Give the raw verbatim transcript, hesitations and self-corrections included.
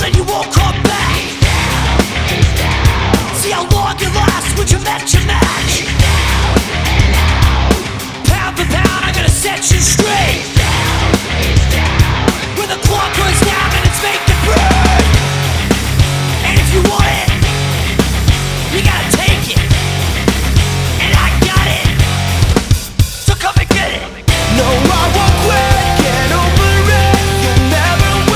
then you won't come back. See how long you last when you met your match.